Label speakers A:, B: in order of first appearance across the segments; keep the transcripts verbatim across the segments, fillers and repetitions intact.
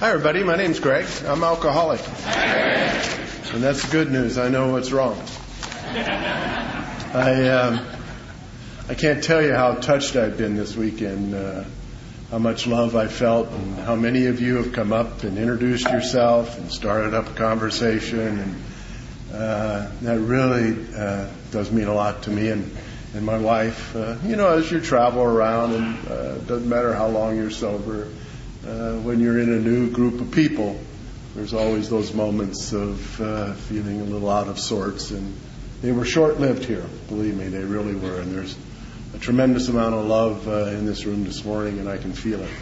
A: Hi, everybody. My name's Greg. I'm alcoholic. And that's the good news. I know what's wrong. I um, I can't tell you how touched I've been this weekend, uh, how much love I felt, and how many of you have come up and introduced yourself and started up a conversation. And uh, that really uh, does mean a lot to me and, and my wife. Uh, you know, as you travel around, and uh, it doesn't matter how long you're sober, Uh, when you're in a new group of people, there's always those moments of uh, feeling a little out of sorts. And they were short-lived here, believe me, they really were. And there's a tremendous amount of love uh, in this room this morning, and I can feel it.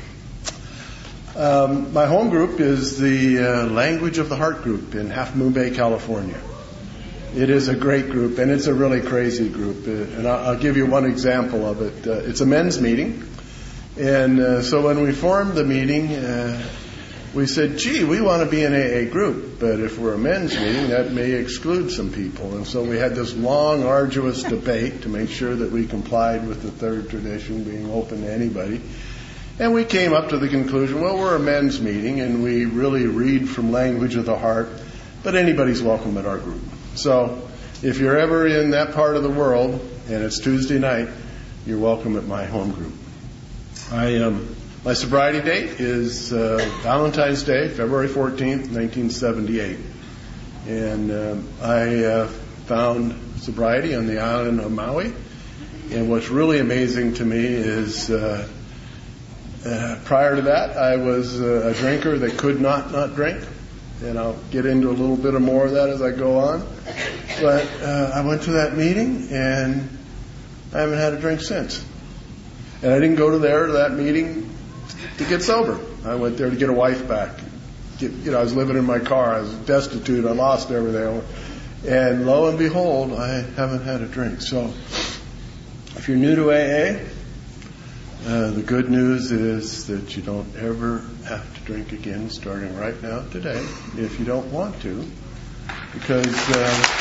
A: Um, my home group is the uh, Language of the Heart group in Half Moon Bay, California. It is a great group, and it's a really crazy group. Uh, and I'll, I'll give you one example of it. Uh, it's a men's meeting. And uh, so when we formed the meeting, uh, we said, gee, we want to be an A A group, but if we're a men's meeting, that may exclude some people. And so we had this long, arduous debate to make sure that we complied with the third tradition, being open to anybody. And we came up to the conclusion, well, we're a men's meeting, and we really read from Language of the Heart, but anybody's welcome at our group. So if you're ever in that part of the world, and it's Tuesday night, you're welcome at my home group. I, um, my sobriety date is uh, Valentine's Day, February fourteenth, nineteen seventy-eight. And um, I uh, found sobriety on the island of Maui. And what's really amazing to me is uh, uh, prior to that, I was uh, a drinker that could not not drink. And I'll get into a little bit of more of that as I go on. But uh, I went to that meeting, and I haven't had a drink since. And I didn't go to there to that meeting to get sober. I went there to get a wife back. Get, you know, I was living in my car. I was destitute. I lost everything. And lo and behold, I haven't had a drink. So if you're new to A A, uh, the good news is that you don't ever have to drink again starting right now today if you don't want to. Because... Uh,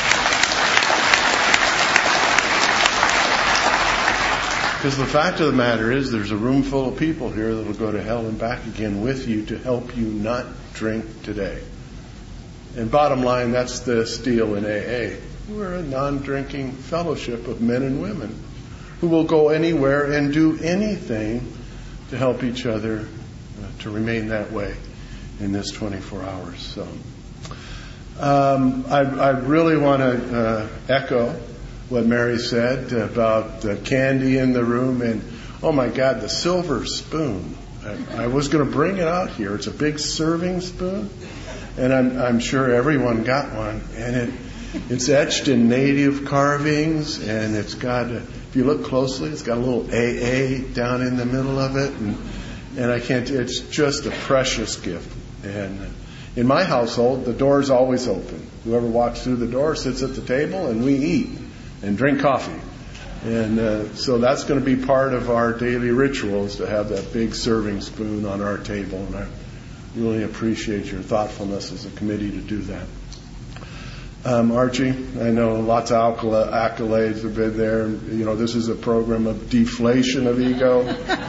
A: Because the fact of the matter is there's a room full of people here that will go to hell and back again with you to help you not drink today. And bottom line, that's the deal in A A. We're a non-drinking fellowship of men and women who will go anywhere and do anything to help each other uh, to remain that way in this twenty-four hours. So um, I, I really want to uh, echo what Mary said about the candy in the room, and oh my God, the silver spoon. I, I was going to bring it out here. It's a big serving spoon, and I'm, I'm sure everyone got one. And it it's etched in native carvings, and it's got, a, if you look closely, it's got a little A A down in the middle of it, and and I can't. It's just a precious gift. And in my household, the door's always open. Whoever walks through the door sits at the table, and we eat and drink coffee. And uh, so that's going to be part of our daily rituals, to have that big serving spoon on our table. And I really appreciate your thoughtfulness as a committee to do that. Um, Archie, I know lots of accolades have been there. You know, this is a program of deflation of ego.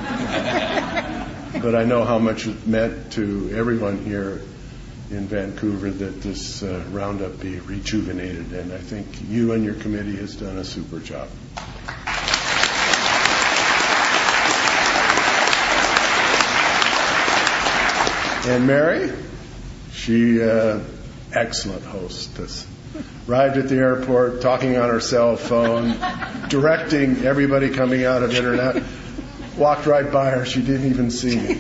A: But I know how much it meant to everyone here in Vancouver that this uh, roundup be rejuvenated, and I think you and your committee has done a super job. And Mary, she uh, excellent hostess. Arrived at the airport, talking on her cell phone, directing everybody coming out of internet. Walked right by her, she didn't even see me.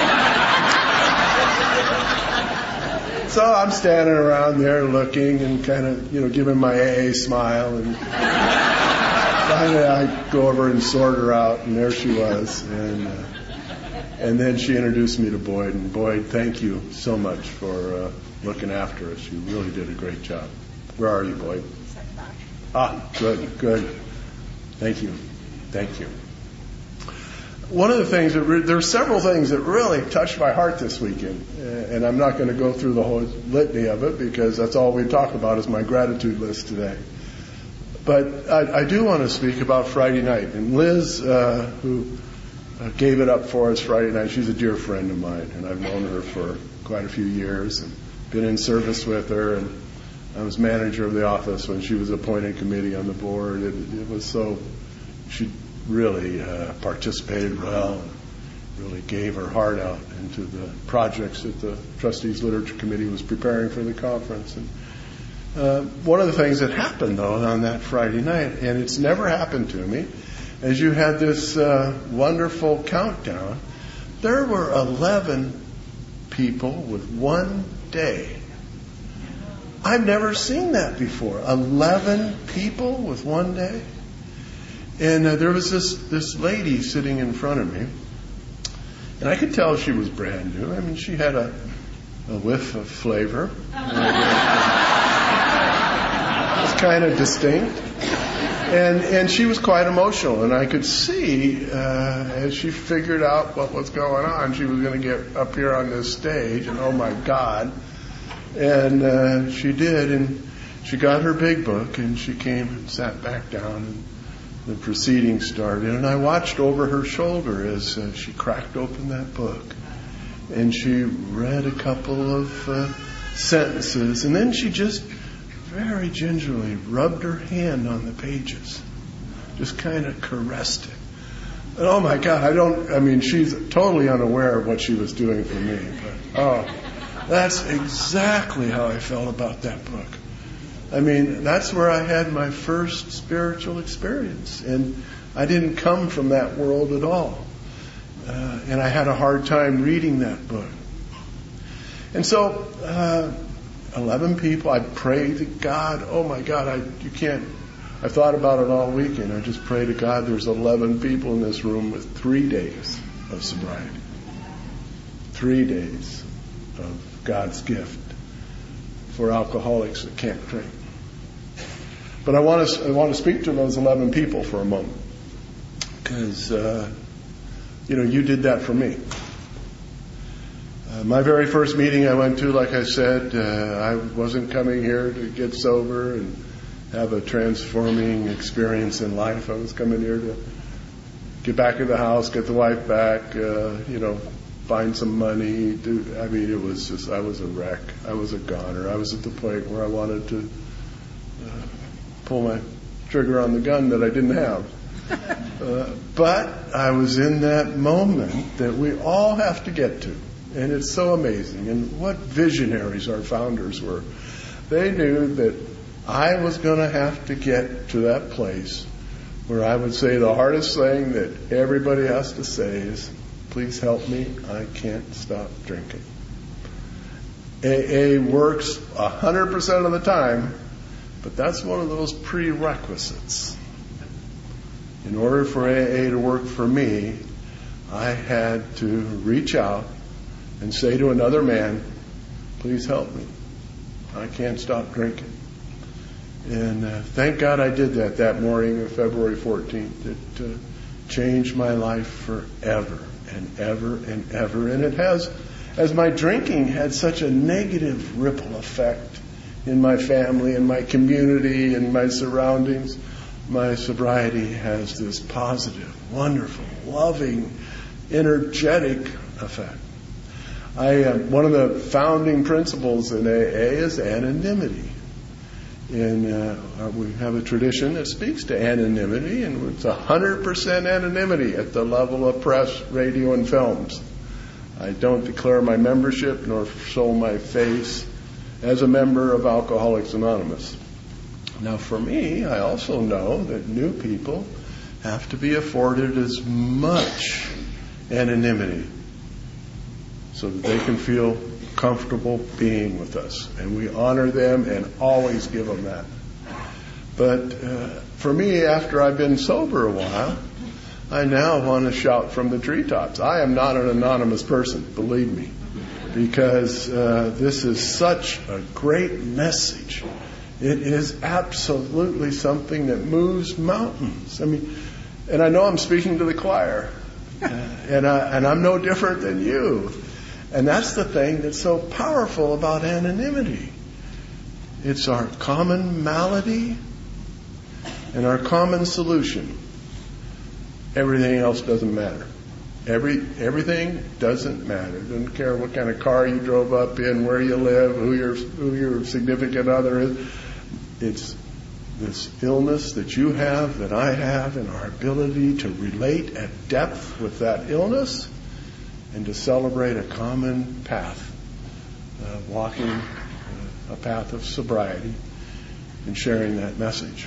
A: So I'm standing around there looking and kind of, you know, giving my A A smile. And finally I go over and sort her out, and there she was. And uh, and then she introduced me to Boyd. And Boyd, thank you so much for uh, looking after us. You really did a great job. Where are you, Boyd? Ah, good, good. Thank you. Thank you. One of the things that re- there are several things that really touched my heart this weekend, uh, and I'm not going to go through the whole litany of it because that's all we talk about is my gratitude list today. But I, I do want to speak about Friday night, and Liz, uh, who uh, gave it up for us Friday night. She's a dear friend of mine, and I've known her for quite a few years and been in service with her. And I was manager of the office when she was appointed committee on the board. It, it was so, she really uh, participated well and really gave her heart out into the projects that the Trustees Literature Committee was preparing for the conference. And uh, one of the things that happened, though, on that Friday night, and it's never happened to me, as you had this uh, wonderful countdown, there were eleven people with one day. I've never seen that before. eleven people with one day. And uh, there was this, this lady sitting in front of me. And I could tell she was brand new. I mean, she had a, a whiff of flavor. It was kind of distinct. And and she was quite emotional. And I could see, uh, as she figured out what was going on, she was going to get up here on this stage. And oh, my God. And uh, she did. And she got her big book. And she came and sat back down. And the proceedings started, and I watched over her shoulder as uh, she cracked open that book, and she read a couple of uh, sentences, and then she just very gingerly rubbed her hand on the pages, just kind of caressed it. And oh my God, I don't, I mean, she's totally unaware of what she was doing for me, but oh, that's exactly how I felt about that book. I mean, that's where I had my first spiritual experience. And I didn't come from that world at all. Uh, and I had a hard time reading that book. And so, uh, eleven people, I prayed to God. Oh my God, I you can't, I thought about it all weekend. I just prayed to God, there's eleven people in this room with three days of sobriety. Three days of God's gift for alcoholics that can't drink. But I want to I want to speak to those eleven people for a moment, because uh, you know you did that for me. Uh, my very first meeting I went to, like I said, uh, I wasn't coming here to get sober and have a transforming experience in life. I was coming here to get back in the house, get the wife back, uh, you know, find some money. Do I mean it was just I was a wreck. I was a goner. I was at the point where I wanted to pull my trigger on the gun that I didn't have. Uh, but I was in that moment that we all have to get to. And it's so amazing. And what visionaries our founders were. They knew that I was going to have to get to that place where I would say the hardest thing that everybody has to say is, please help me, I can't stop drinking. A A works one hundred percent of the time. But that's one of those prerequisites. In order for A A to work for me, I had to reach out and say to another man, please help me. I can't stop drinking. And uh, thank God I did that that morning of February fourteenth. It uh, changed my life forever and ever and ever. And it has, as my drinking had such a negative ripple effect in my family, in my community, in my surroundings, my sobriety has this positive, wonderful, loving, energetic effect. I uh, one of the founding principles in A A is anonymity. And uh, we have a tradition that speaks to anonymity, and it's one hundred percent anonymity at the level of press, radio, and films. I don't declare my membership nor show my face as a member of Alcoholics Anonymous. Now for me, I also know that new people have to be afforded as much anonymity so that they can feel comfortable being with us. And we honor them and always give them that. But uh, for me, after I've been sober a while, I now want to shout from the treetops. I am not an anonymous person, believe me. Because uh, this is such a great message. It is absolutely something that moves mountains. I mean, and I know I'm speaking to the choir, uh, and, I, and I'm no different than you. And that's the thing that's so powerful about anonymity. It's our common malady and our common solution. Everything else doesn't matter. Every everything doesn't matter. Doesn't care what kind of car you drove up in, where you live, who your who your significant other is. It's this illness that you have, that I have, and our ability to relate at depth with that illness and to celebrate a common path, uh, walking uh, a path of sobriety and sharing that message.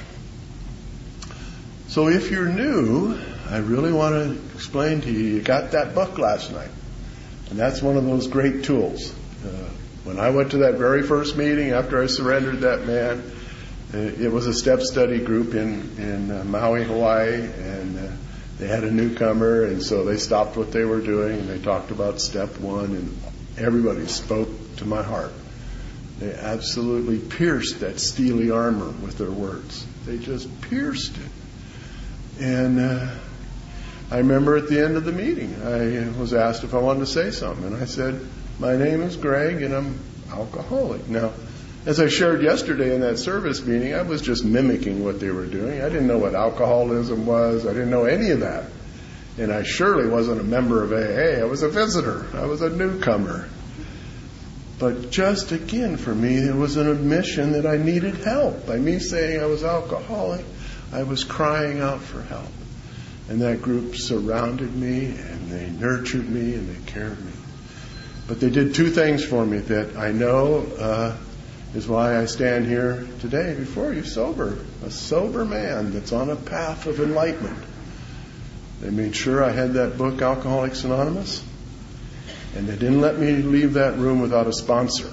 A: So if you're new, I really want to explain to you, you got that book last night. And that's one of those great tools. Uh, when I went to that very first meeting after I surrendered that man, uh, it was a step study group in, in uh, Maui, Hawaii, and uh, they had a newcomer, and so they stopped what they were doing, and they talked about step one, and everybody spoke to my heart. They absolutely pierced that steely armor with their words. They just pierced it. And uh, I remember at the end of the meeting, I was asked if I wanted to say something. And I said, my name is Greg, and I'm alcoholic. Now, as I shared yesterday in that service meeting, I was just mimicking what they were doing. I didn't know what alcoholism was. I didn't know any of that. And I surely wasn't a member of A A. I was a visitor. I was a newcomer. But just again, for me, it was an admission that I needed help. By me saying I was alcoholic, I was crying out for help. And that group surrounded me, and they nurtured me, and they cared me. But they did two things for me that I know uh, is why I stand here today before you sober. A sober man that's on a path of enlightenment. They made sure I had that book, Alcoholics Anonymous, and they didn't let me leave that room without a sponsor.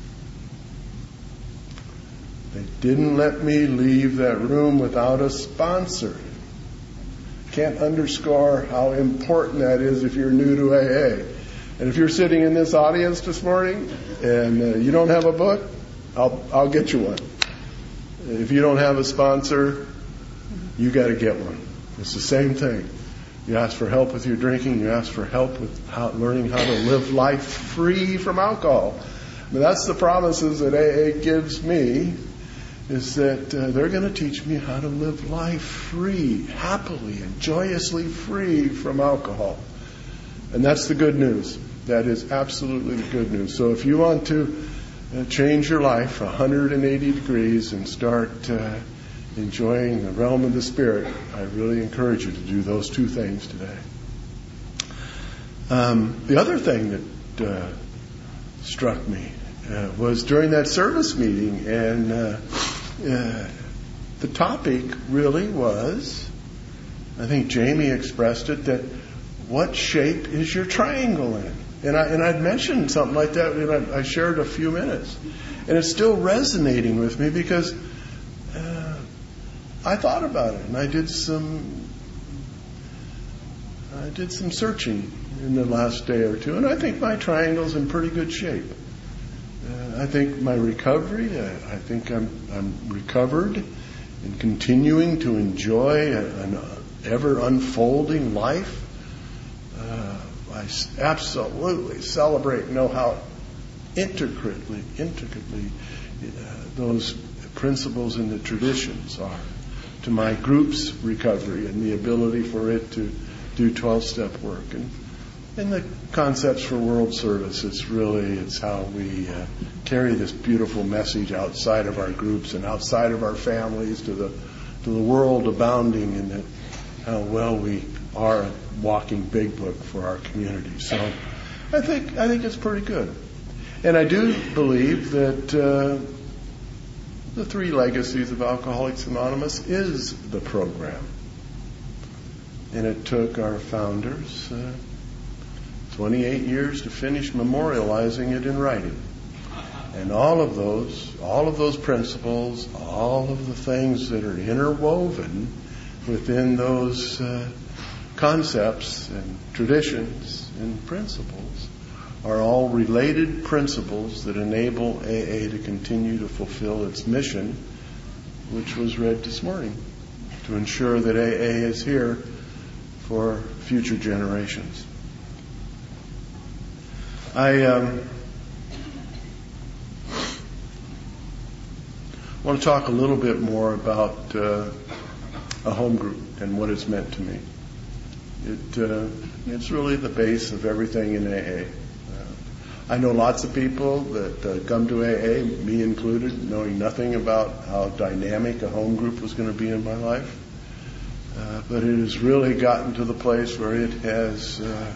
A: They didn't let me leave that room without a sponsor. Can't underscore how important that is if you're new to A A. And if you're sitting in this audience this morning and uh, you don't have a book, I'll I'll get you one. If you don't have a sponsor, you got to get one. It's the same thing. You ask for help with your drinking. You ask for help with how, learning how to live life free from alcohol. I mean, that's the promises that A A gives me, is that uh, they're going to teach me how to live life free, happily and joyously free from alcohol. And that's the good news. That is absolutely the good news. So if you want to uh, change your life one hundred eighty degrees and start uh, enjoying the realm of the Spirit, I really encourage you to do those two things today. Um, the other thing that uh, struck me uh, was during that service meeting, and uh, uh, the topic really was, I think Jamie expressed it, that what shape is your triangle in? And I and I'd mentioned something like that, and I, I shared a few minutes, and it's still resonating with me because uh, I thought about it, and I did some I did some searching in the last day or two, and I think my triangle's in pretty good shape. Uh, I think my recovery, uh, I think I'm I'm recovered and continuing to enjoy a, an ever unfolding life. Uh, I absolutely celebrate and know how intricately, intricately uh, those principles and the traditions are to my group's recovery and the ability for it to do twelve-step work. And, and the concepts for world service, it's really, it's how we uh, carry this beautiful message outside of our groups and outside of our families to the to the world abounding in it, how well we are a walking big book for our community. So I think I think it's pretty good. And I do believe that uh, the three legacies of Alcoholics Anonymous is the program. And it took our founders uh, twenty-eight years to finish memorializing it in writing. And all of those, all of those principles, all of the things that are interwoven within those uh, concepts and traditions and principles are all related principles that enable A A to continue to fulfill its mission, which was read this morning, to ensure that A A is here for future generations. I um, want to talk a little bit more about uh, a home group and what it's meant to me. It uh, it's really the base of everything in A A. Uh, I know lots of people that uh, come to A A, me included, knowing nothing about how dynamic a home group was going to be in my life. Uh, but it has really gotten to the place where it has uh,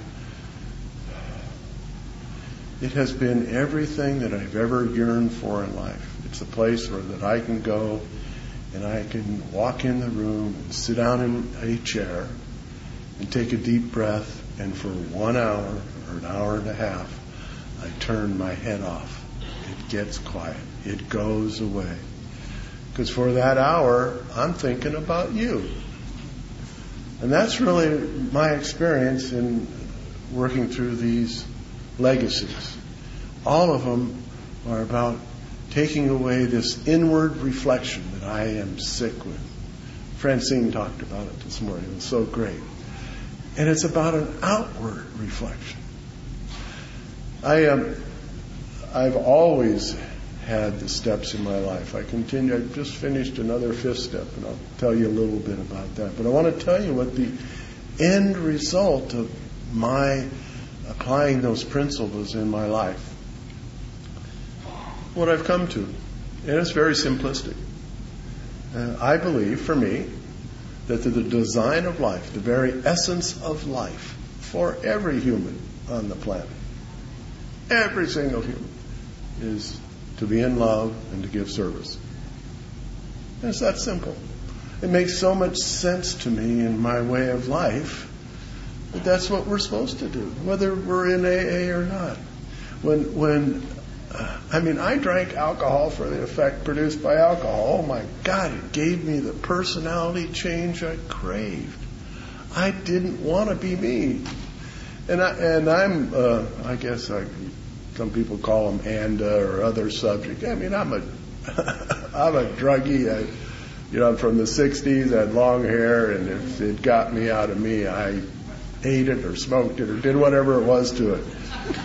A: it has been everything that I've ever yearned for in life. It's a place where that I can go and I can walk in the room and sit down in a chair and take a deep breath, and for one hour or an hour and a half, I turn my head off. It gets quiet. It goes away. Because for that hour, I'm thinking about you. And that's really my experience in working through these legacies. All of them are about taking away this inward reflection that I am sick with. Francine talked about it this morning. It was so great. And it's about an outward reflection. I um, I've always had the steps in my life. I continue. I just finished another fifth step, and I'll tell you a little bit about that. But I want to tell you what the end result of my applying those principles in my life, what I've come to. And it's very simplistic. Uh, I believe, for me, that the design of life, the very essence of life for every human on the planet, every single human, is to be in love and to give service. And it's that simple. It makes so much sense to me in my way of life that that's what we're supposed to do, whether we're in A A or not. When, when, uh, I mean, I drank alcohol for the effect produced by alcohol. Oh my God, it gave me the personality change I craved. I didn't want to be me. And, I, and I'm, uh, I guess I, some people call them ANDA or other subject. I mean, I'm a, I'm a druggie. I, you know, I'm from the sixties. I had long hair, and if it got me out of me, I ate it or smoked it or did whatever it was to it.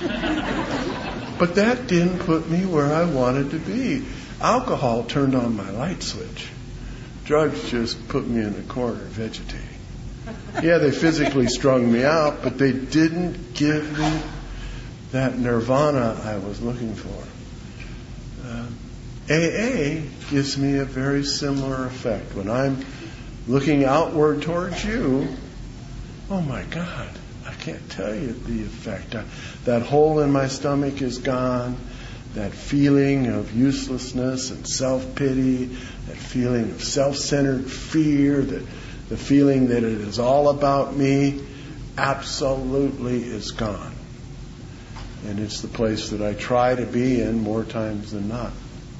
A: But that didn't put me where I wanted to be. Alcohol turned on my light switch. Drugs just put me in a corner vegetating. Yeah, they physically strung me out, but they didn't give me that nirvana I was looking for. Uh, A A gives me a very similar effect. When I'm looking outward towards you, oh my God, I can't tell you the effect. I, that hole in my stomach is gone. That feeling of uselessness and self-pity, that feeling of self-centered fear, that the feeling that it is all about me, absolutely is gone. And it's the place that I try to be in more times than not.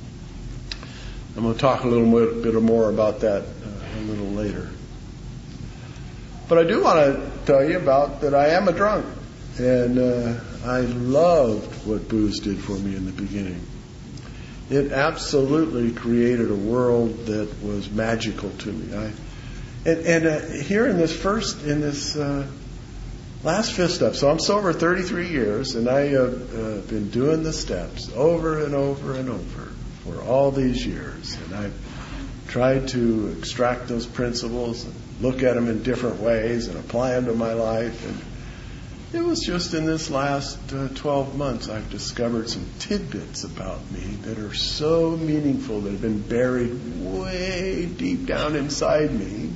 A: I'm going to talk a little bit, bit more about that uh, a little later. But I do want to tell you about that I am a drunk. And uh, I loved what booze did for me in the beginning. It absolutely created a world that was magical to me. I, and and uh, here in this first, in this uh, last fifth step, so I'm sober thirty-three years, and I have uh, been doing the steps over and over and over for all these years. And I've tried to extract those principles and look at them in different ways and apply them to my life. And it was just in this last uh, twelve months I've discovered some tidbits about me that are so meaningful, that have been buried way deep down inside me.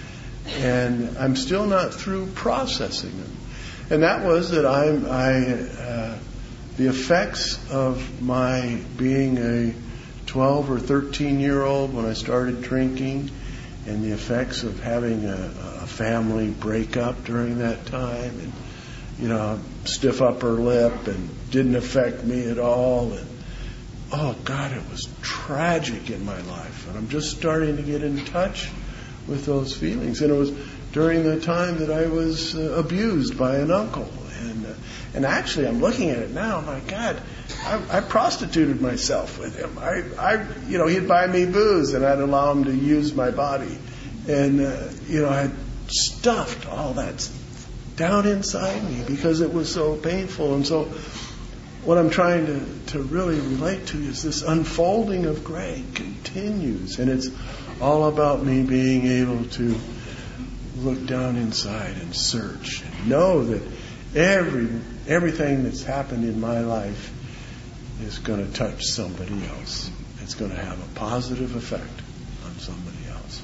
A: And I'm still not through processing them. And that was that I'm, I, uh, the effects of my being a twelve or thirteen year old when I started drinking, and the effects of having a, a family breakup during that time, and you know, stiff upper lip, and didn't affect me at all. And oh God, it was tragic in my life. And I'm just starting to get in touch with those feelings. And it was during the time that I was uh, abused by an uncle. And uh, and actually, I'm looking at it now. My God, I, I prostituted myself with him. I, I, you know, he'd buy me booze, and I'd allow him to use my body. And uh, you know, I stuffed all that down inside me because it was so painful. And so what I'm trying to, to really relate to is this unfolding of gray continues, and it's all about me being able to look down inside and search and know that every everything that's happened in my life is going to touch somebody else. It's going to have a positive effect on somebody else.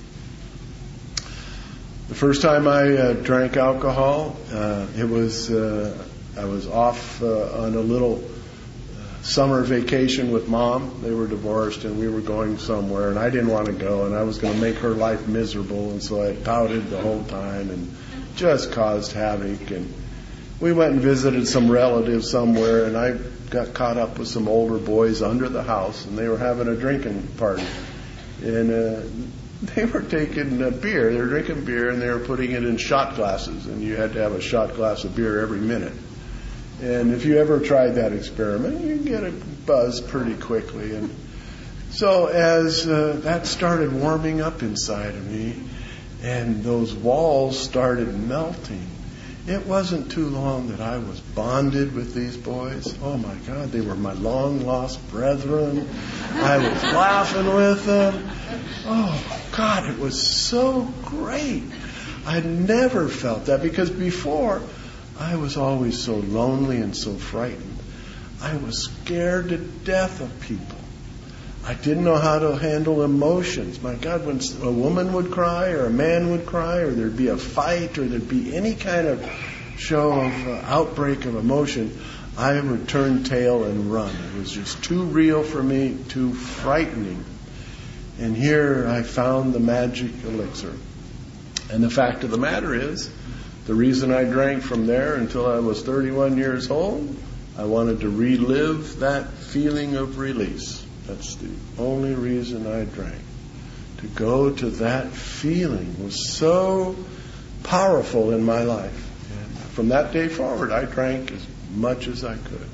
A: The first time I uh, drank alcohol, uh, it was uh, I was off uh, on a little uh, summer vacation with Mom. They were divorced, and we were going somewhere, and I didn't want to go, and I was going to make her life miserable, and so I pouted the whole time and just caused havoc. And we went and visited some relatives somewhere, and I got caught up with some older boys under the house, and they were having a drinking party. And uh, they were taking uh, beer. They were drinking beer, and they were putting it in shot glasses, and you had to have a shot glass of beer every minute. And if you ever tried that experiment, you get a buzz pretty quickly. And so as uh, that started warming up inside of me, and those walls started melting, it wasn't too long that I was bonded with these boys. Oh, my God, they were my long-lost brethren. I was laughing with them. Oh, God, it was so great. I'd never felt that, because before, I was always so lonely and so frightened. I was scared to death of people. I didn't know how to handle emotions. My God, when a woman would cry or a man would cry or there'd be a fight or there'd be any kind of show of uh, outbreak of emotion, I would turn tail and run. It was just too real for me, too frightening. And here I found the magic elixir. And the fact of the matter is, the reason I drank from there until I was thirty-one years old, I wanted to relive that feeling of release. That's the only reason I drank. To go to that feeling was so powerful in my life. And from that day forward, I drank as much as I could.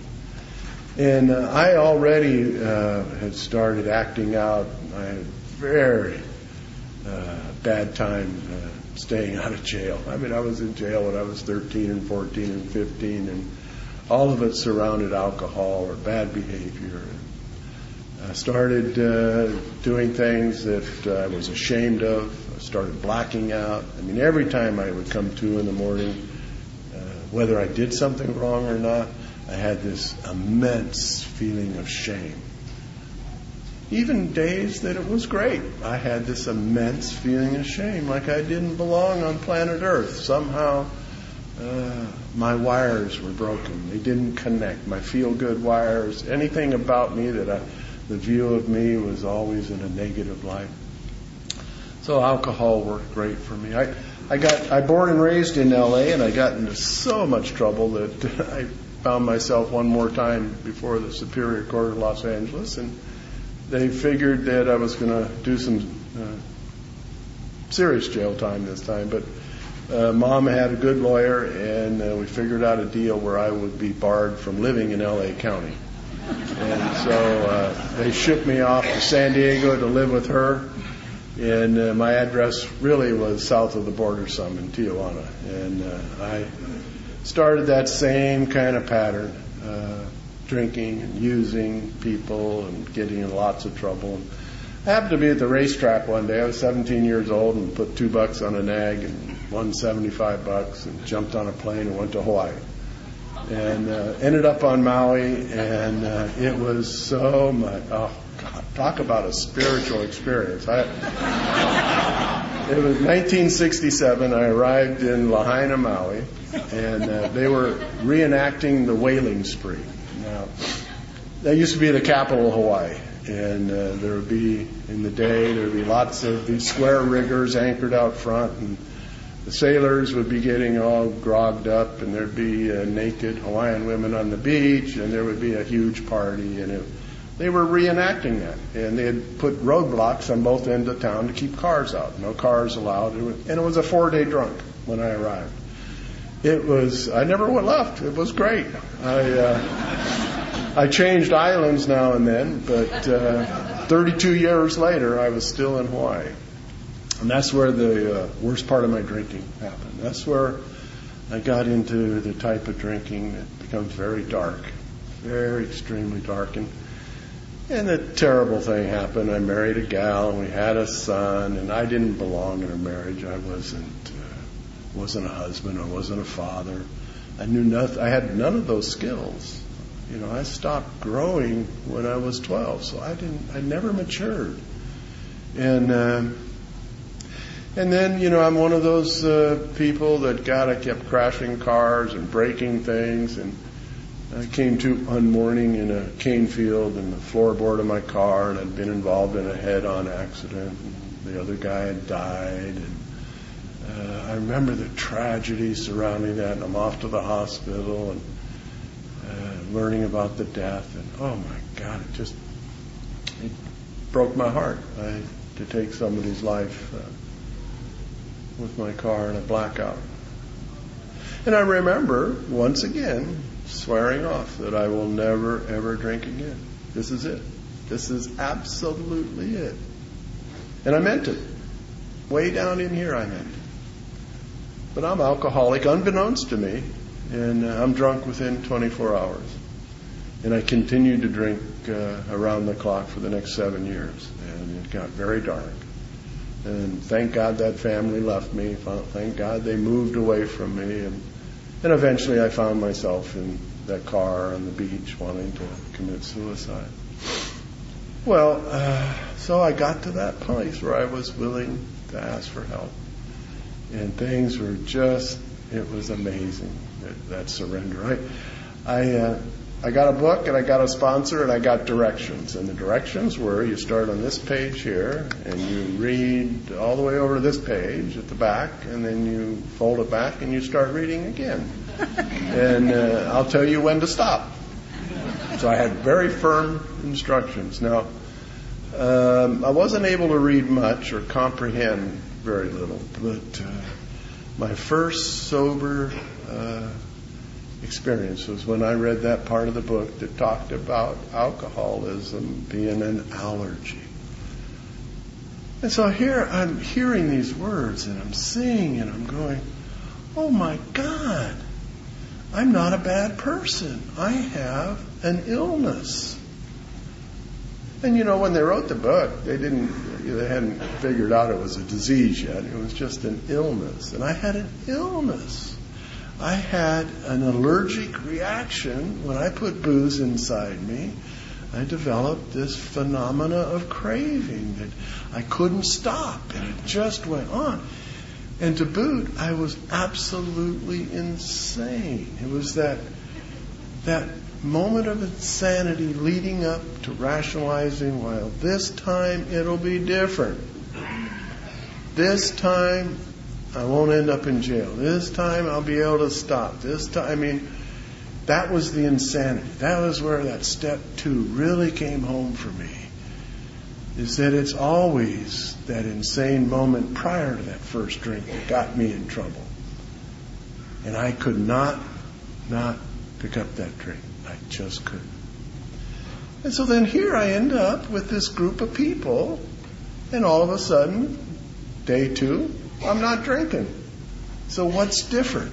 A: And uh, I already uh, had started acting out. I had a very uh, bad time uh, staying out of jail. I mean, I was in jail when I was thirteen and fourteen and fifteen, and all of it surrounded alcohol or bad behavior. I started uh, doing things that I was ashamed of. I started blacking out. I mean, every time I would come to in the morning, uh, whether I did something wrong or not, I had this immense feeling of shame. Even days that it was great, I had this immense feeling of shame, like I didn't belong on planet Earth. Somehow uh, my wires were broken. They didn't connect. My feel-good wires, anything about me that I... The view of me was always in a negative light. So alcohol worked great for me. I, I got I born and raised in L A, and I got into so much trouble that I found myself one more time before the Superior Court of Los Angeles, and they figured that I was going to do some uh, serious jail time this time. But uh, Mom had a good lawyer, and uh, we figured out a deal where I would be barred from living in L A County. And so uh, they shipped me off to San Diego to live with her. And uh, my address really was south of the border some in Tijuana. And uh, I started that same kind of pattern, uh, drinking and using people and getting in lots of trouble. And I happened to be at the racetrack one day. I was seventeen years old and put two bucks on a nag and won seventy-five bucks and jumped on a plane and went to Hawaii. And uh, ended up on Maui, and uh, it was so much, oh, God, talk about a spiritual experience. I, it was nineteen sixty-seven, I arrived in Lahaina, Maui, and uh, they were reenacting the whaling spree. Now, that used to be the capital of Hawaii, and uh, there would be, in the day, there would be lots of these square riggers anchored out front, and the sailors would be getting all grogged up, and there'd be uh, naked Hawaiian women on the beach, and there would be a huge party. And it, they were reenacting that. And they had put roadblocks on both ends of town to keep cars out. No cars allowed. It was, and it was a four-day drunk when I arrived. It was, I never went left. It was great. I, uh, I changed islands now and then, but uh, thirty-two years later, I was still in Hawaii. And that's where the uh, worst part of my drinking happened. That's where I got into the type of drinking that becomes very dark, very extremely dark. And, and the terrible thing happened. I married a gal, and we had a son, and I didn't belong in a marriage. I wasn't uh, wasn't a husband, I wasn't a father. I knew nothing. I had none of those skills. You know, I stopped growing when I was twelve, so I didn't. I never matured. And um, and then, you know, I'm one of those uh, people that God, I kept crashing cars and breaking things, and I came to one morning in a cane field in the floorboard of my car, and I'd been involved in a head-on accident. And the other guy had died, and uh, I remember the tragedy surrounding that. And I'm off to the hospital and uh, learning about the death, and oh my God, it just it broke my heart I, to take somebody's life uh, with my car in a blackout. And I remember once again swearing off that I will never, ever drink again. This is it. This is absolutely it. And I meant it. Way down in here, I meant it. But I'm alcoholic, unbeknownst to me, and uh, I'm drunk within twenty-four hours. And I continued to drink uh, around the clock for the next seven years. And it got very dark. And thank God that family left me. Thank God they moved away from me. And And eventually I found myself in that car on the beach wanting to commit suicide. Well, uh, so I got to that place where I was willing to ask for help. And things were just, it was amazing, that, that surrender. I, I, uh, I got a book and I got a sponsor and I got directions. And the directions were, you start on this page here and you read all the way over to this page at the back, and then you fold it back and you start reading again. And uh, I'll tell you when to stop. So I had very firm instructions. Now, um, I wasn't able to read much or comprehend very little, but uh, my first sober uh, experience was when I read that part of the book that talked about alcoholism being an allergy. And so here I'm hearing these words and I'm seeing and I'm going, oh my God, I'm not a bad person. I have an illness. And you know, when they wrote the book, they didn't, they hadn't figured out it was a disease yet. It was just an illness. And I had an illness. I had an allergic reaction when I put booze inside me. I developed this phenomena of craving that I couldn't stop, and it just went on. And to boot, I was absolutely insane. It was that that moment of insanity leading up to rationalizing, well, this time it'll be different. This time I won't end up in jail. This time I'll be able to stop. This time, I mean, that was the insanity. That was where that step two really came home for me. Is that it's always that insane moment prior to that first drink that got me in trouble. And I could not, not pick up that drink. I just couldn't. And so then here I end up with this group of people, and all of a sudden, day two, I'm not drinking. So what's different?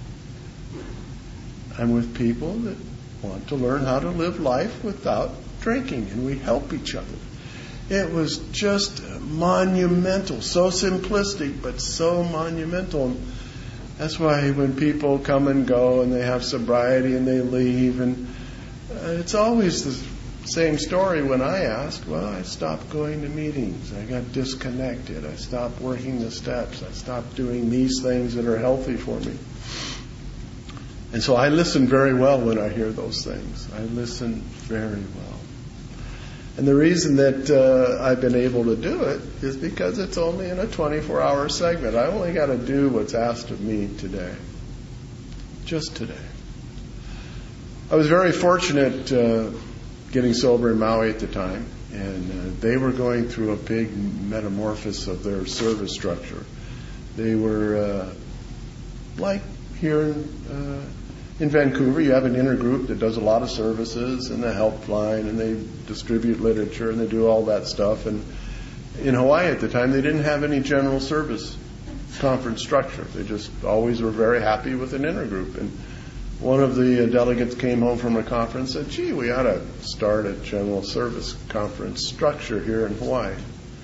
A: I'm with people that want to learn how to live life without drinking, and we help each other. It was just monumental, so simplistic, but so monumental. That's why when people come and go and they have sobriety and they leave, and uh, it's always the same story when I ask, well, I stopped going to meetings. I got disconnected. I stopped working the steps. I stopped doing these things that are healthy for me. And so I listen very well when I hear those things. I listen very well. And the reason that uh, I've been able to do it is because it's only in a twenty-four hour segment. I only got to do what's asked of me today. Just today. I was very fortunate uh, getting sober in Maui at the time, and uh, they were going through a big metamorphosis of their service structure. They were uh, like here in uh, In Vancouver, you have an intergroup that does a lot of services and the helpline, and they distribute literature and they do all that stuff. And in Hawaii at the time, they didn't have any general service conference structure. They just always were very happy with an intergroup. And one of the delegates came home from a conference and said, gee, we ought to start a general service conference structure here in Hawaii.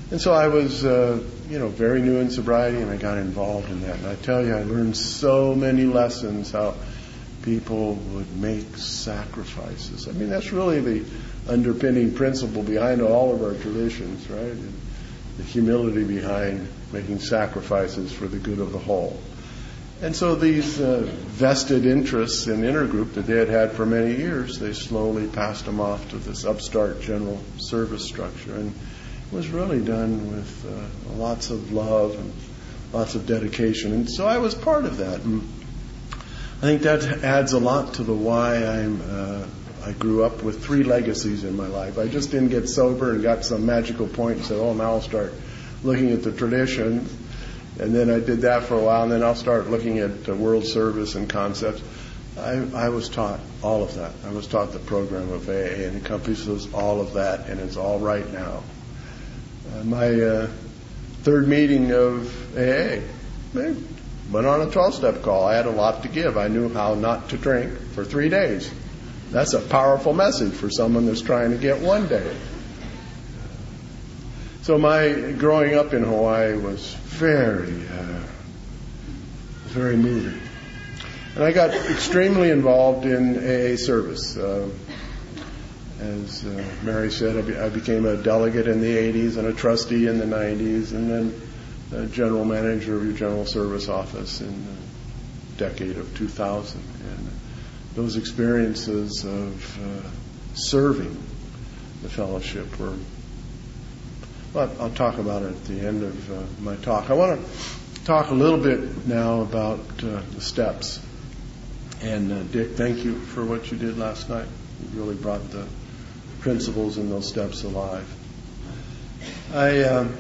A: And so I was, uh, you know, very new in sobriety, and I got involved in that. And I tell you, I learned so many lessons how people would make sacrifices. I mean, that's really the underpinning principle behind all of our traditions, right? And the humility behind making sacrifices for the good of the whole. And so these uh, vested interests in Intergroup that they had had for many years, they slowly passed them off to this upstart general service structure. And it was really done with uh, lots of love and lots of dedication. And so I was part of that. And I think that adds a lot to the why I'm, uh, I grew up with three legacies in my life. I just didn't get sober and got some magical point and said, oh, now I'll start looking at the tradition. And then I did that for a while, and then I'll start looking at uh, world service and concepts. I, I was taught all of that. I was taught the program of A A, and it encompasses all of that, and it's all right now. Uh, my uh, third meeting of A A, I went on a twelve-step call. I had a lot to give. I knew how not to drink for three days. That's a powerful message for someone that's trying to get one day. So my growing up in Hawaii was very, uh, very moving. And I got extremely involved in A A service. Uh, As uh, Mary said, I, be, I became a delegate in the eighties and a trustee in the nineties, and then a general manager of your general service office in the decade of two thousand. And those experiences of uh, serving the fellowship were, well, I'll talk about it at the end of uh, my talk. I want to talk a little bit now about uh, the steps. And uh, Dick, thank you for what you did last night. You really brought the principles in those steps alive. I, um,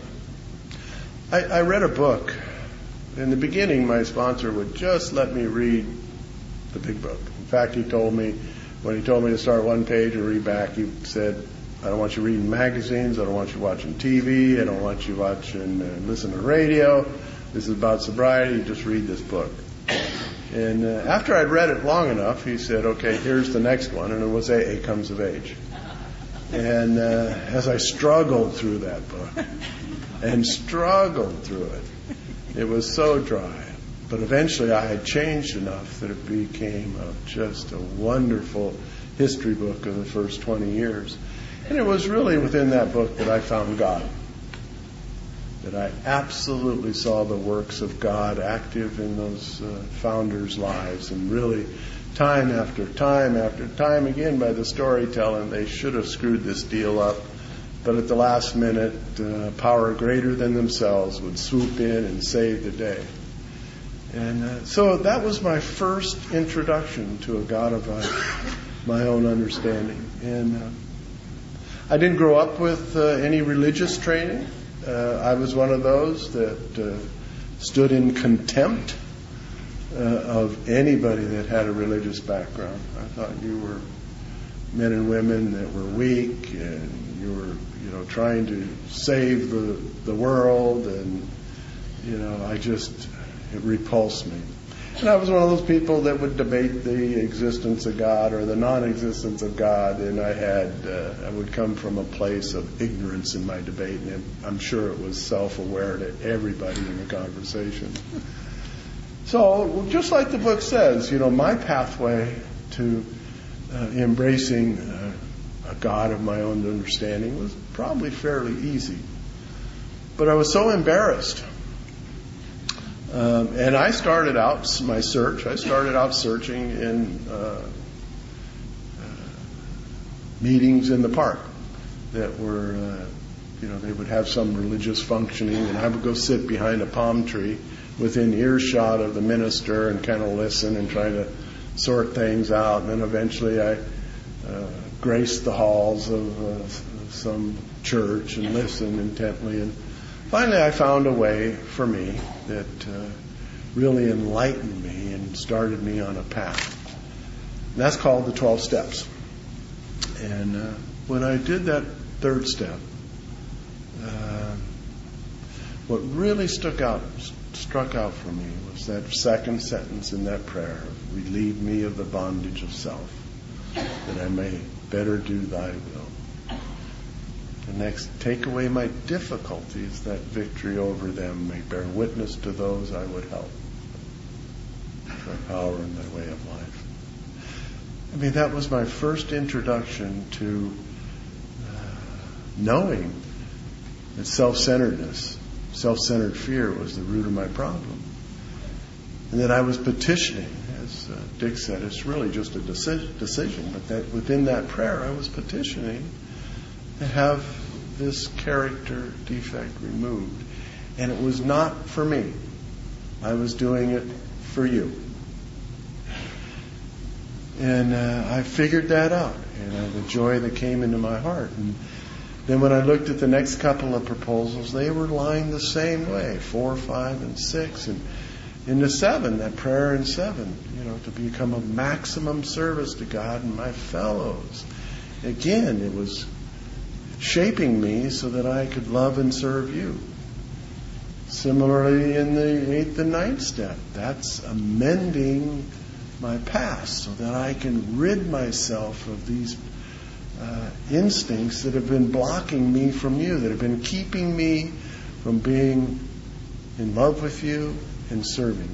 A: I I read a book. In the beginning, my sponsor would just let me read the big book. In fact, he told me, when he told me to start one page and read back, he said, I don't want you reading magazines, I don't want you watching T V, I don't want you watching, uh, listen to radio. This is about sobriety, you just read this book. And uh, after I'd read it long enough, he said, okay, here's the next one, and it was A A Comes of Age. And uh, as I struggled through that book, and struggled through it, it was so dry. But eventually I had changed enough that it became a, just a wonderful history book of the first twenty years. And it was really within that book that I found God. That I absolutely saw the works of God active in those uh, founders' lives, and really time after time after time again by the storytelling, they should have screwed this deal up, but at the last minute, uh, power greater than themselves would swoop in and save the day. And uh, so that was my first introduction to a God of uh, my own understanding. And uh, I didn't grow up with uh, any religious training. Uh, I was one of those that uh, stood in contempt uh, of anybody that had a religious background. I thought you were men and women that were weak, and you were, you know, trying to save the the world, and you know, I just it repulsed me. And I was one of those people that would debate the existence of God or the non-existence of God, and I had uh, I would come from a place of ignorance in my debate, and I'm sure it was self-aware to everybody in the conversation. So, just like the book says, you know, my pathway to uh, embracing uh, a God of my own understanding was probably fairly easy. But I was so embarrassed. Um, and I started out my search. I started out searching in uh, uh, meetings in the park that were, uh, you know, they would have some religious functioning, and I would go sit behind a palm tree within earshot of the minister and kind of listen and try to sort things out. And then eventually I uh, graced the halls of uh, some church and listened intently. And finally I found a way for me that uh, really enlightened me and started me on a path. And that's called the twelve steps. And uh, when I did that third step, uh, what really stuck out, struck out for me was that second sentence in that prayer, relieve me of the bondage of self, that I may better do thy will. The next, take away my difficulties, that victory over them may bear witness to those I would help. Thy power and thy way of life. I mean, that was my first introduction to uh, knowing that self-centeredness, self-centered fear was the root of my problem. And that I was petitioning, as uh, Dick said, it's really just a deci- decision, but that within that prayer I was petitioning to have this character defect removed. And it was not for me. I was doing it for you. And uh, I figured that out, and uh, the joy that came into my heart. And then when I looked at the next couple of proposals, they were lined the same way, four, five, and six. And in the seven, that prayer in seven, you know, to become of maximum service to God and my fellows. Again, it was shaping me so that I could love and serve you. Similarly, in the eighth and ninth step, that's amending my past so that I can rid myself of these uh, instincts that have been blocking me from you, that have been keeping me from being in love with you and serving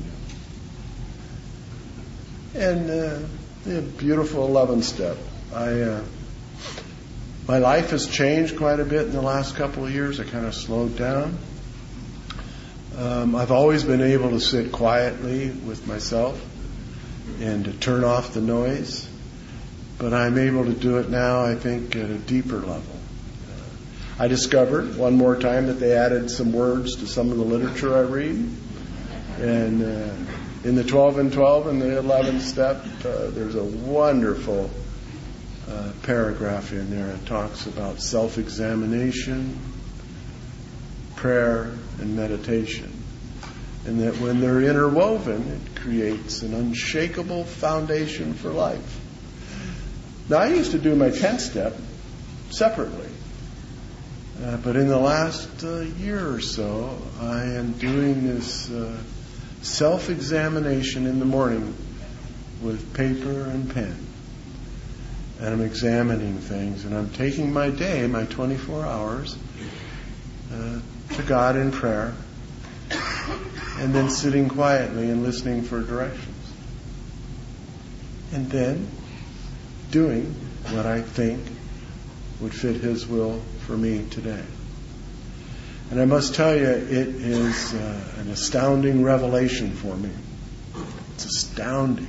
A: you. And uh, the beautiful eleventh step. I, uh, my life has changed quite a bit in the last couple of years. I kind of slowed down. Um, I've always been able to sit quietly with myself and to turn off the noise. But I'm able to do it now, I think, at a deeper level. Uh, I discovered one more time that they added some words to some of the literature I read. And uh, in the twelve and twelve and the eleventh step, uh, there's a wonderful uh, paragraph in there. It talks about self-examination, prayer, and meditation. And that when they're interwoven, it creates an unshakable foundation for life. Now, I used to do my tenth step separately. Uh, but in the last uh, year or so, I am doing this uh, self-examination in the morning with paper and pen. And I'm examining things. And I'm taking my day, my twenty-four hours, uh, to God in prayer. And then sitting quietly and listening for directions. And then doing what I think would fit His will for me today. And I must tell you, it is uh, an astounding revelation for me. It's astounding.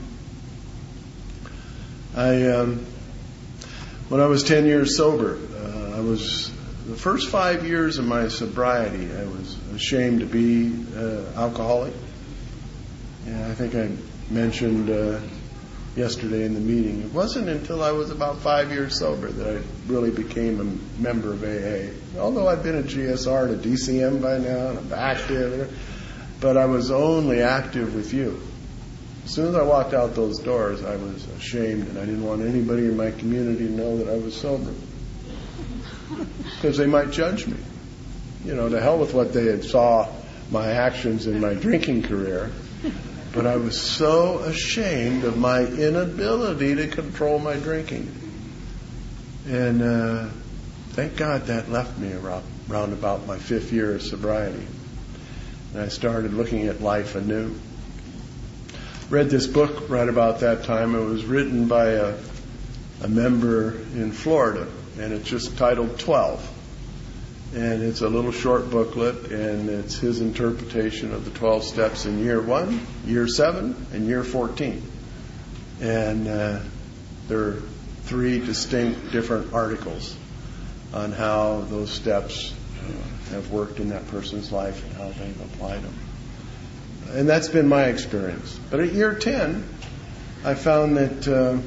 A: I, um, when I was ten years sober, uh, I was... The first five years of my sobriety, I was ashamed to be uh, alcoholic. And I think I mentioned uh, yesterday in the meeting, it wasn't until I was about five years sober that I really became a member of A A. Although I'd been a G S R and a D C M by now, and I'm active, but I was only active with you. As soon as I walked out those doors, I was ashamed, and I didn't want anybody in my community to know that I was sober. Because they might judge me. You know, to hell with what they had saw my actions in my drinking career. But I was so ashamed of my inability to control my drinking. And uh, thank God that left me around, around about my fifth year of sobriety. And I started looking at life anew. Read this book right about that time. It was written by a, a member in Florida. And it's just titled twelve. And it's a little short booklet, and it's his interpretation of the twelve steps in year one, year seven, and year fourteen. And uh, there are three distinct different articles on how those steps uh, have worked in that person's life and how they've applied them. And that's been my experience. But at year ten, I found that uh,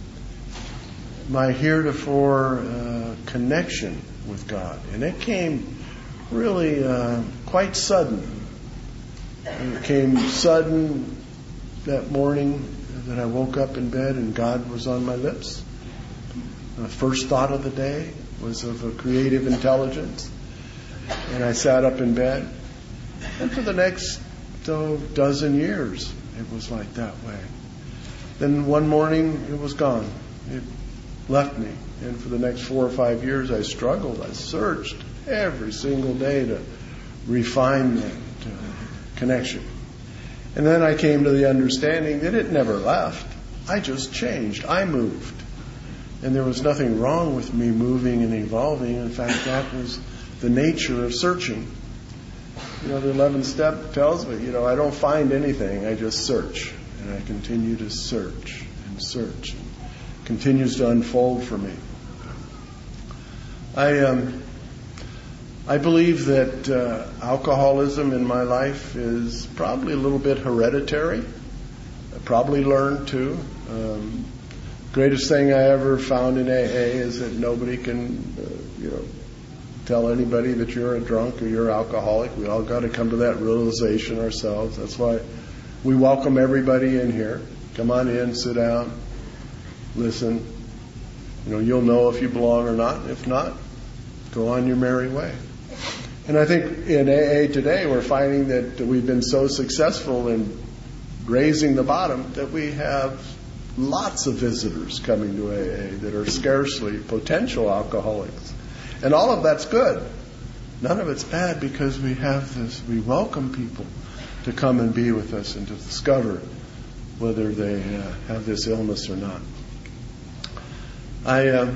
A: my heretofore uh, connection with God, and it came really uh, quite sudden. It came sudden that morning that I woke up in bed and God was on my lips. The first thought of the day was of a creative intelligence, and I sat up in bed. And for the next oh, dozen years, it was like that way. Then one morning, it was gone. It left me. And for the next four or five years, I struggled. I searched every single day to refine that uh, connection. And then I came to the understanding that it never left. I just changed. I moved. And there was nothing wrong with me moving and evolving. In fact, that was the nature of searching. You know, the eleventh step tells me, you know, I don't find anything. I just search. And I continue to search and search. It continues to unfold for me. I um, I believe that uh, alcoholism in my life is probably a little bit hereditary. I probably learned too. Um, greatest thing I ever found in A A is that nobody can, uh, you know, tell anybody that you're a drunk or you're alcoholic. We all got to come to that realization ourselves. That's why we welcome everybody in here. Come on in, sit down, listen. You know, you'll know if you belong or not. If not, go on your merry way. And I think in A A today, we're finding that we've been so successful in raising the bottom that we have lots of visitors coming to A A that are scarcely potential alcoholics. And all of that's good. None of it's bad because we have this, we welcome people to come and be with us and to discover whether they uh, have this illness or not. I, uh,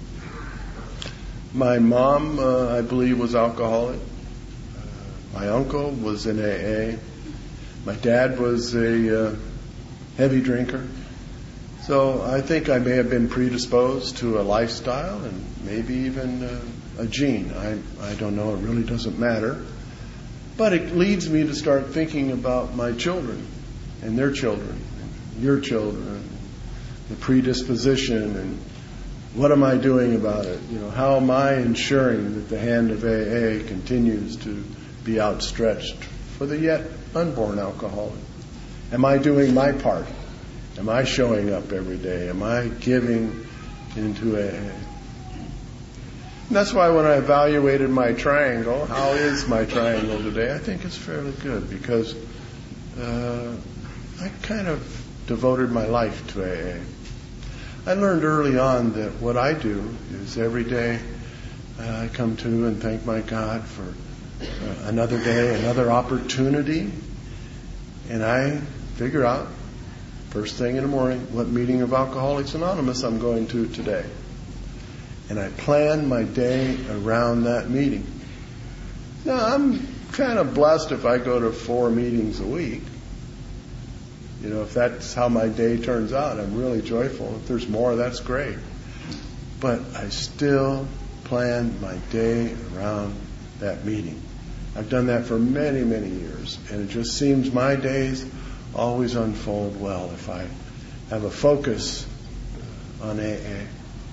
A: my mom, uh, I believe, was alcoholic. Uh, my uncle was in A A. My dad was a uh, heavy drinker. So I think I may have been predisposed to a lifestyle and maybe even uh, a gene. I, I don't know. It really doesn't matter. But it leads me to start thinking about my children and their children, and your children, the predisposition, and what am I doing about it? You know, how am I ensuring that the hand of A A continues to be outstretched for the yet unborn alcoholic? Am I doing my part? Am I showing up every day? Am I giving into A A? And that's why when I evaluated my triangle, how is my triangle today? I think it's fairly good because uh, I kind of devoted my life to A A. I learned early on that what I do is every day uh, I come to and thank my God for uh, another day, another opportunity, and I figure out first thing in the morning what meeting of Alcoholics Anonymous I'm going to today. And I plan my day around that meeting. Now, I'm kind of blessed if I go to four meetings a week. You know, if that's how my day turns out, I'm really joyful. If there's more, that's great. But I still plan my day around that meeting. I've done that for many, many years. And it just seems my days always unfold well if I have a focus on A A.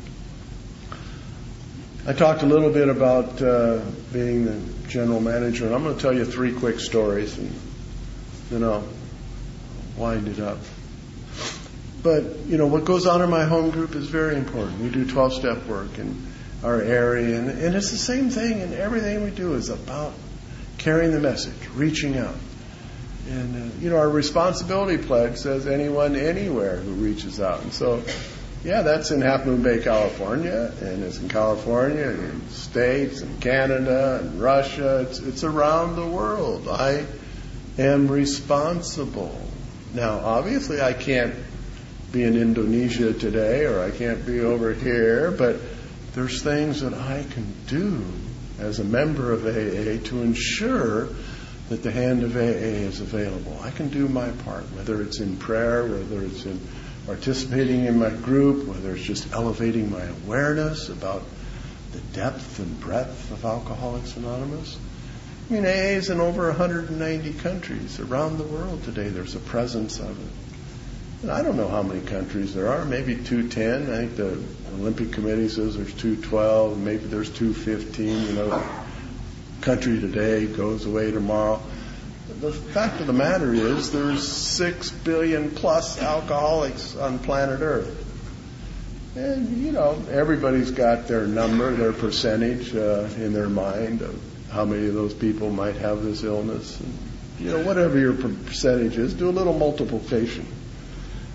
A: I talked a little bit about uh, being the general manager, and I'm going to tell you three quick stories, and then I'll wind it up. But, you know, what goes on in my home group is very important. We do twelve-step work in our area, and, and it's the same thing, and everything we do is about carrying the message, reaching out. And, uh, you know, our responsibility pledge says anyone, anywhere who reaches out. And so, yeah, that's in Half Moon Bay, California, and it's in California, and in the States, and Canada, and Russia. It's, it's around the world. I am responsible. Now, obviously, I can't be in Indonesia today, or I can't be over here, but there's things that I can do as a member of A A to ensure that the hand of A A is available. I can do my part, whether it's in prayer, whether it's in participating in my group, whether it's just elevating my awareness about the depth and breadth of Alcoholics Anonymous. I mean, A A is in over one hundred ninety countries around the world today. There's a presence of it. And I don't know how many countries there are, maybe two ten. I think the Olympic Committee says there's two twelve, maybe there's two fifteen. You know, country today goes away tomorrow. The fact of the matter is there's six billion plus alcoholics on planet Earth. And, you know, everybody's got their number, their percentage uh, in their mind of how many of those people might have this illness. And, you know, whatever your percentage is, do a little multiplication.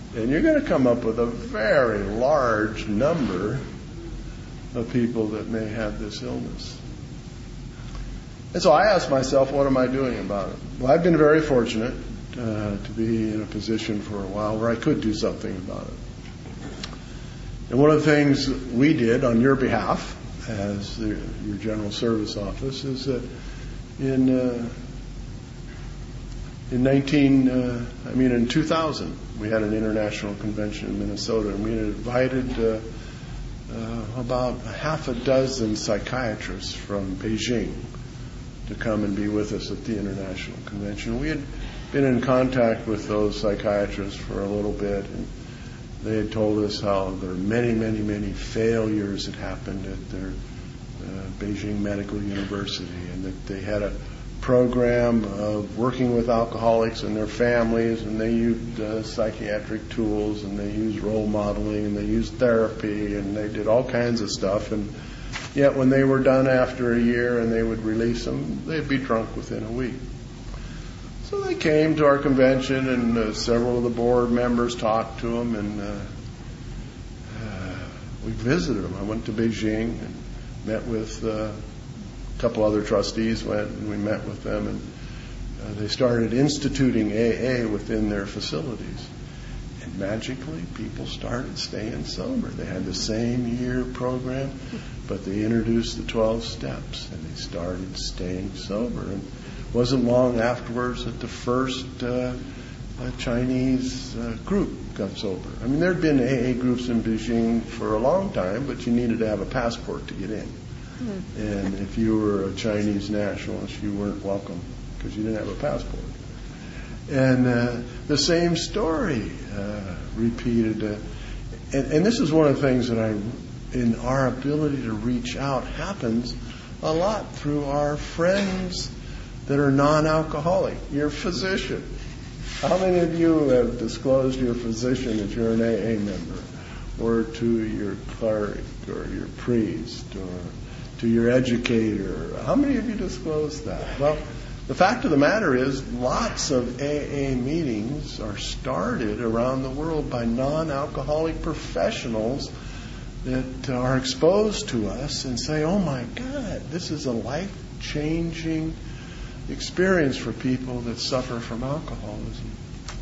A: And you're going to come up with a very large number of people that may have this illness. And so I asked myself, what am I doing about it? Well, I've been very fortunate uh, to be in a position for a while where I could do something about it. And one of the things we did on your behalf as the, your General Service Office is that in uh, in nineteen uh, I mean in two thousand we had an international convention in Minnesota, and we had invited uh, uh, about a half a dozen psychiatrists from Beijing to come and be with us at the international convention. We had been in contact with those psychiatrists for a little bit, and they had told us how there were many, many, many failures that happened at their uh, Beijing Medical University, and that they had a program of working with alcoholics and their families, and they used uh, psychiatric tools, and they used role modeling, and they used therapy, and they did all kinds of stuff. And yet when they were done after a year and they would release them, they'd be drunk within a week. So they came to our convention, and uh, several of the board members talked to them, and uh, uh, we visited them. I went to Beijing and met with uh, a couple other trustees, went and we met with them, and uh, they started instituting A A within their facilities. And magically, people started staying sober. They had the same year program, but they introduced the twelve steps, and they started staying sober. And it wasn't long afterwards that the first uh, uh, Chinese uh, group got sober. I mean, there had been A A groups in Beijing for a long time, but you needed to have a passport to get in. Mm-hmm. And if you were a Chinese nationalist, you weren't welcome because you didn't have a passport. And uh, the same story uh, repeated. Uh, and, and this is one of the things that I, in our ability to reach out, happens a lot through our friends that are non-alcoholic. Your physician. How many of you have disclosed to your physician that you're an A A member, or to your cleric, or your priest, or to your educator? How many of you disclosed that? Well, the fact of the matter is, lots of A A meetings are started around the world by non-alcoholic professionals that are exposed to us and say, oh my God, this is a life-changing experience for people that suffer from alcoholism.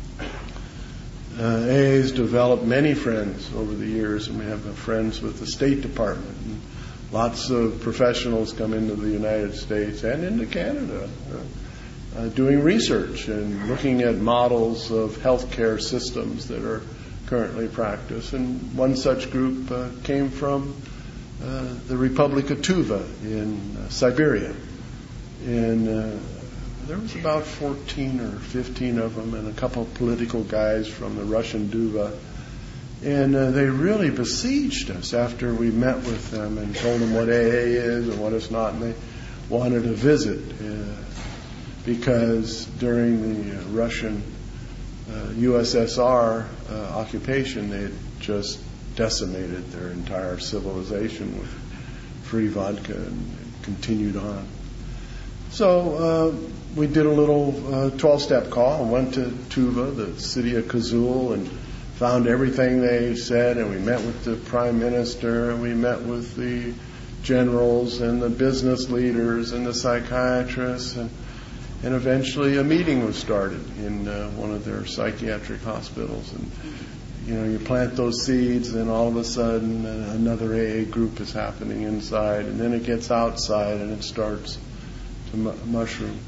A: Uh, A A has developed many friends over the years, and we have friends with the State Department. And lots of professionals come into the United States and into Canada uh, uh, doing research and looking at models of healthcare systems that are currently practiced. And one such group uh, came from uh, the Republic of Tuva in uh, Siberia. And uh, there was about fourteen or fifteen of them, and a couple of political guys from the Russian Duva. And uh, they really besieged us after we met with them and told them what A A is and what it's not. And they wanted to visit uh, because during the uh, Russian uh, U S S R uh, occupation, they had just decimated their entire civilization with free vodka and, and continued on. So uh, we did a little uh, twelve-step call and went to Tuva, the city of Kazul, and found everything they said, and we met with the prime minister, and we met with the generals and the business leaders and the psychiatrists, and, and eventually a meeting was started in uh, one of their psychiatric hospitals. And you know, you plant those seeds, and all of a sudden uh, another A A group is happening inside, and then it gets outside and it starts to mu- mushroom.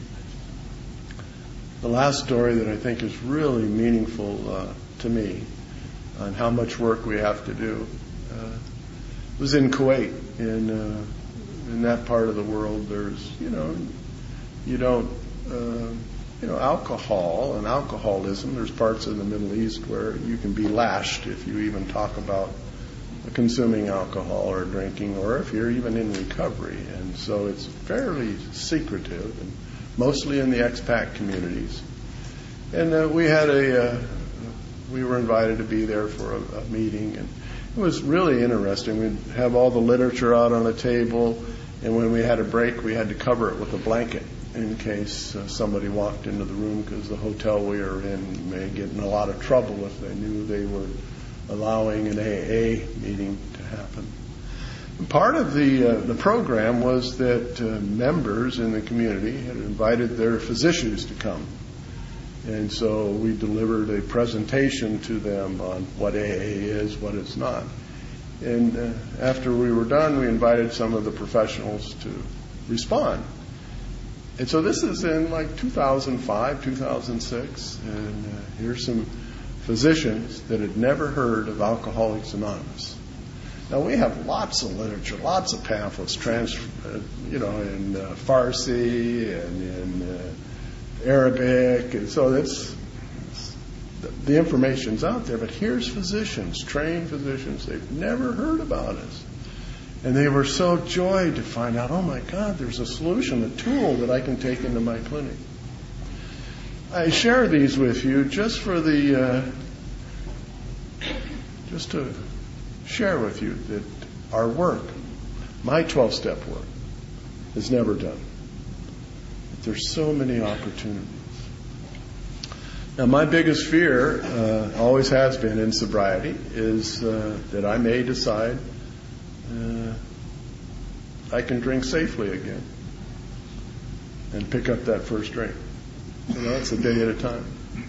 A: The last story that I think is really meaningful uh, to me on how much work we have to do uh, was in Kuwait. In uh, in that part of the world, there's you know you don't uh, you know alcohol and alcoholism. There's parts of the Middle East where you can be lashed if you even talk about consuming alcohol or drinking, or if you're even in recovery. And so it's fairly secretive, and mostly in the expat communities. And uh, we had a, uh, we were invited to be there for a, a meeting, and it was really interesting. We'd have all the literature out on a table, and when we had a break, we had to cover it with a blanket in case uh, somebody walked into the room, because the hotel we were in may get in a lot of trouble if they knew they were allowing an A A meeting to happen. And part of the uh, the program was that uh, members in the community had invited their physicians to come. And so we delivered a presentation to them on what A A is, what it's not. And uh, after we were done, we invited some of the professionals to respond. And so this is in like two thousand five, two thousand six, and uh, here's some physicians that had never heard of Alcoholics Anonymous. Now we have lots of literature, lots of pamphlets, trans, uh, you know, in uh, Farsi and in uh, Arabic, and so that's, it's, the information's out there. But here's physicians, trained physicians, they've never heard about us. And they were so joyed to find out, oh my God, there's a solution, a tool that I can take into my clinic. I share these with you just for the, uh, just to share with you that our work, my twelve-step work, is never done. There's so many opportunities. Now, my biggest fear, uh, always has been in sobriety, is uh, that I may decide Uh, I can drink safely again and pick up that first drink. You know, it's a day at a time.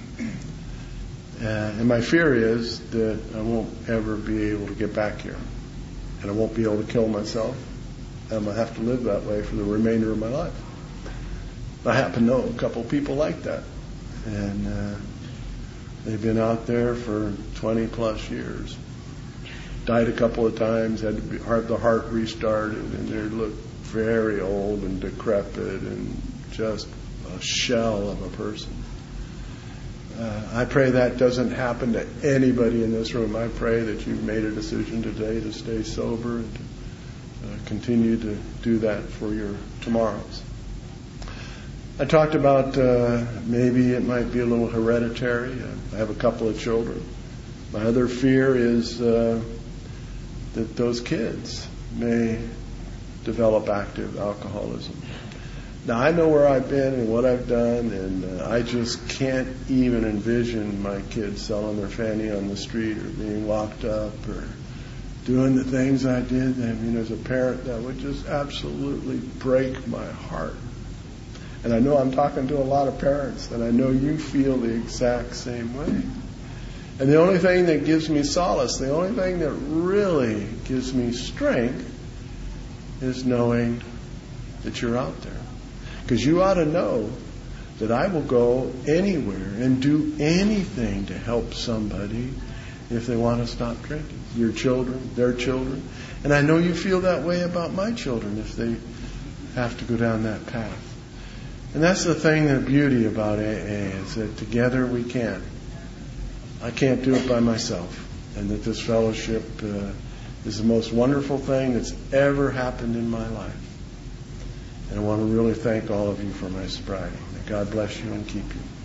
A: Uh, and my fear is that I won't ever be able to get back here. And I won't be able to kill myself. And I'm going to have to live that way for the remainder of my life. I happen to know a couple people like that. And uh, they've been out there for twenty plus years. Died a couple of times, had to be, heart, the heart restarted, and they looked very old and decrepit and just a shell of a person. Uh, I pray that doesn't happen to anybody in this room. I pray that you've made a decision today to stay sober and to uh, continue to do that for your tomorrows. I talked about uh, maybe it might be a little hereditary. I have a couple of children. My other fear is uh, that those kids may develop active alcoholism. Now, I know where I've been and what I've done, and uh, I just can't even envision my kids selling their fanny on the street or being locked up or doing the things I did. I mean, as a parent, that would just absolutely break my heart. And I know I'm talking to a lot of parents, and I know you feel the exact same way. And the only thing that gives me solace, the only thing that really gives me strength is knowing that you're out there. Because you ought to know that I will go anywhere and do anything to help somebody if they want to stop drinking. Your children, their children. And I know you feel that way about my children if they have to go down that path. And that's the thing, the beauty about A A, is that together we can. I can't do it by myself. And that this fellowship uh, is the most wonderful thing that's ever happened in my life. And I want to really thank all of you for my sobriety. May God bless you and keep you.